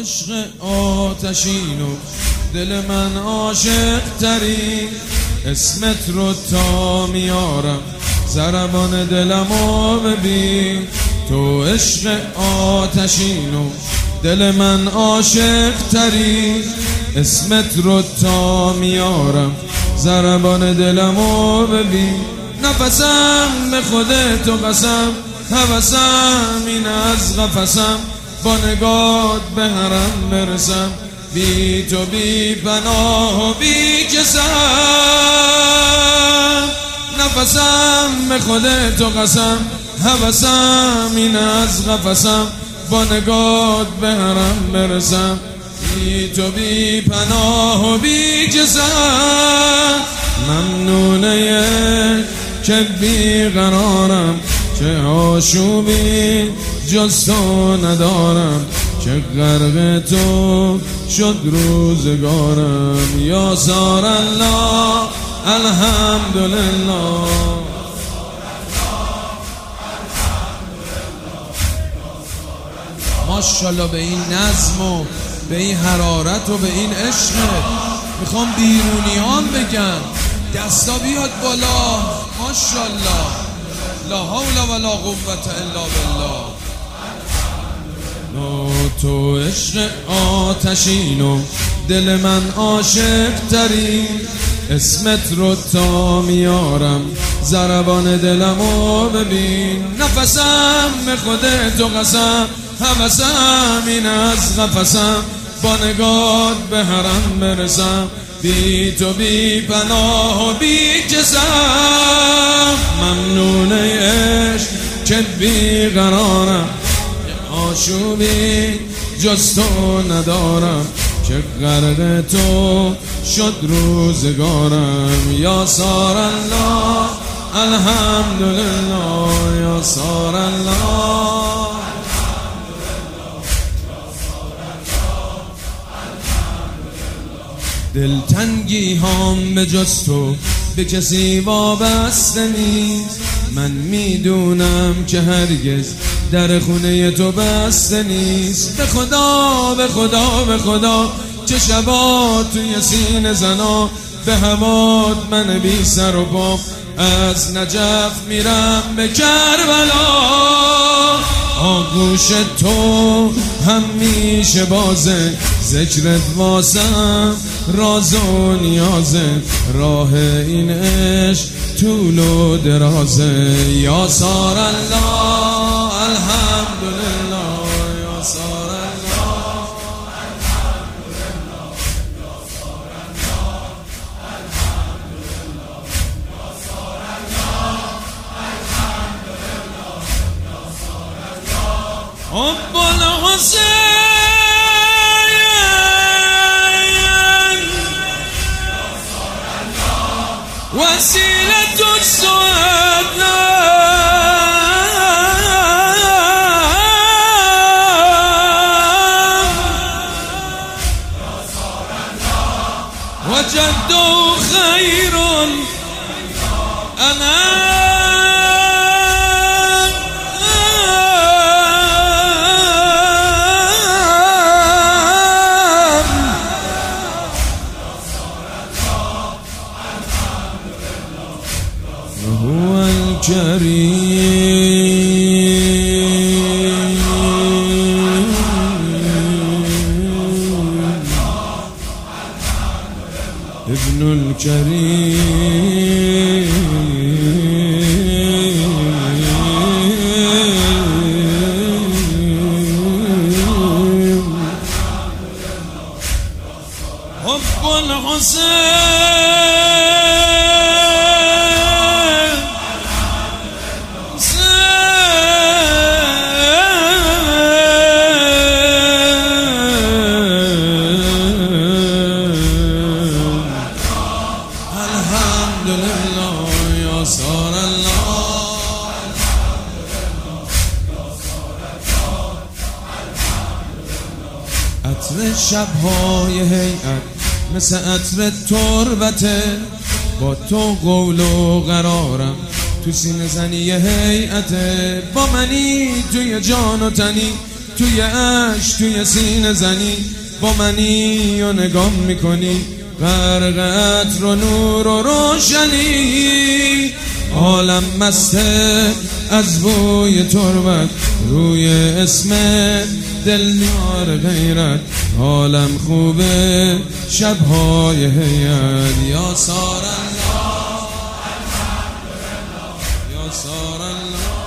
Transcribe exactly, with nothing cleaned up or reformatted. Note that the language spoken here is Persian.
عشق آتشین و دل من عاشق ترین، اسمت رو تا میارم ضربان دلمو ببین. تو عشق آتشین و دل من عاشق ترین، اسمت رو تا میارم ضربان دلمو ببین. نفسم به خودت و قسم، هوسم این از قفسم، با نگات به حرم برسم، بی تو بی پناه و بی کسم. نفسم به خودت و قسم، هوسم این از قفسم، با نگات به حرم برسم، بی تو بی پناه و بی کسم. ممنونه که بی قرارم، چه آشوبی جز تو ندارم، چه غرق تو شد روزگارم. یا سار الله الحمدلله. ماشاءالله به این نظم و به این حرارت و به این عشق. میخوام بیرونیان بگن دستا بیاد بالا. ماشاءالله لا حول ولا قوة الا بالله. تو عشق آتشین و دل من عاشق ترین، اسمت رو تا میارم ضربان دلمو ببین. نفسم به خودت و قسم، هوسم این از قفسم، با نگات به حرم برسم، بی تو بی پناه و بی کسم. ممنونه عشق که بی قرارم، آشوبی جز تو ندارم، که غرق تو شد روزگارم. یا سار الله الحمدلله. یا سار الله. دلتنگی هم به جز تو به کسی وابسته نیست، من میدونم که هرگز در خونه تو بسته نیست. به خدا به خدا به خدا چه شبا توی سینه زنا، به هوات من بی سر و پا از نجف میرم به کربلا. آغوش تو همیشه بازه، ذکرت واسم راز و نیازه، راه این عشق طول و درازه. یا سار الله الحمدلله. یا سار الله الحمدلله. یا سار الله الحمدلله. یا سار الله الحمدلله. یا سار الله. حب الحسین وسيلة السعداء وجده خير أنا هو الكريم ابن الكريم حب الحسين عطر شبهای هیئت مثل عطر تربته، با تو قول و قرارم تو سینه زنی هیئته. با منی توی جان و تنی توی عشق توی سینه زنی با منی و نگام میکنی غرقت رو نور و روشنی عالم مسته از بوی تربت روی اسم دلدار غیرت عالم خوبه شبهای هیئت یا سار الله یا سار الله